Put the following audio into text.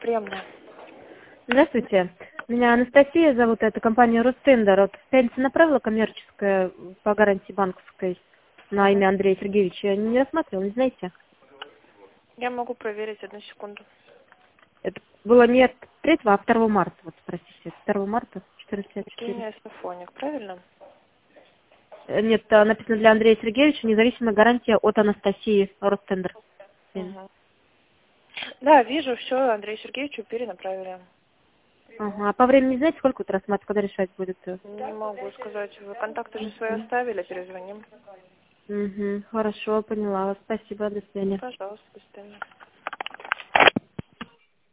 приемная. Здравствуйте. Меня Анастасия зовут, это компания Ростендер. Вот в пятницу направила коммерческая по гарантии банковской на имя Андрея Сергеевича. Не рассматривал, не знаете? Я могу проверить, одну секунду. Это было не от 3, а 2 марта, вот спросите. 2 марта, 14:54. Евгения Сафоник, правильно? Нет, написано для Андрея Сергеевича независимая гарантия от Анастасии Ростендер. Угу. Да, вижу, все, Андрею Сергеевичу перенаправили. Ага. А по времени не знаете, сколько вот рассматривать, когда решать будет? Не могу сказать. Вы контакты же свои оставили, перезвоним. Угу. Хорошо, поняла вас. Спасибо, до свидания. Пожалуйста, до свидания.